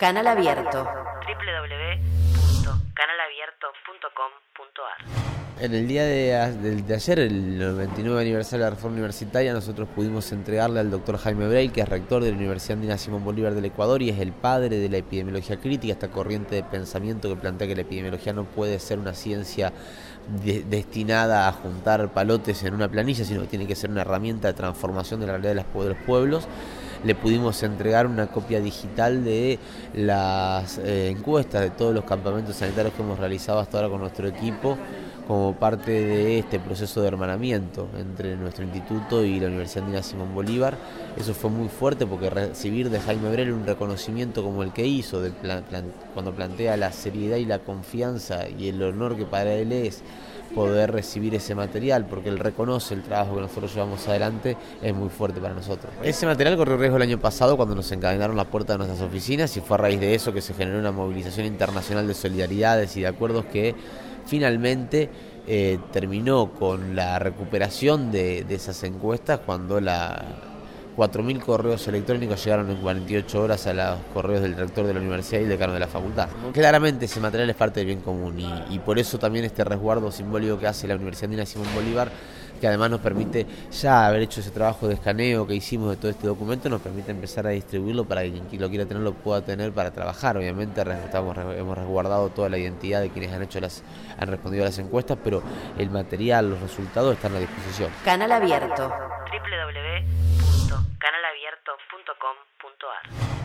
Canal Abierto. www.canalabierto.com.ar. En el día de ayer, el 99 aniversario de la Reforma Universitaria, nosotros pudimos entregarle al doctor Jaime Breil, que es rector de la Universidad Andina Simón Bolívar del Ecuador y es el padre de la epidemiología crítica, esta corriente de pensamiento que plantea que la epidemiología no puede ser una ciencia destinada a juntar palotes en una planilla, sino que tiene que ser una herramienta de transformación de la realidad de los pueblos. Le pudimos entregar una copia digital de las encuestas de todos los campamentos sanitarios que hemos realizado hasta ahora con nuestro equipo, como parte de este proceso de hermanamiento entre nuestro instituto y la Universidad Andina Simón Bolívar. Eso fue muy fuerte porque recibir de Jaime Breil un reconocimiento como el que hizo, cuando plantea la seriedad y la confianza y el honor que para él es poder recibir ese material, porque él reconoce el trabajo que nosotros llevamos adelante, es muy fuerte para nosotros. Ese material corrió riesgo el año pasado cuando nos encadenaron la puerta de nuestras oficinas y fue a raíz de eso que se generó una movilización internacional de solidaridades y de acuerdos que finalmente terminó con la recuperación de esas encuestas cuando 4.000 correos electrónicos llegaron en 48 horas a los correos del rector de la universidad y el decano de la facultad. Claramente ese material es parte del bien común y por eso también este resguardo simbólico que hace la Universidad Andina Simón Bolívar, que además nos permite ya haber hecho ese trabajo de escaneo que hicimos de todo este documento, nos permite empezar a distribuirlo para que quien lo quiera tener lo pueda tener para trabajar. Obviamente hemos resguardado toda la identidad de quienes han respondido a las encuestas, pero el material, los resultados están a disposición. Canal Abierto. www.canalabierto.com.ar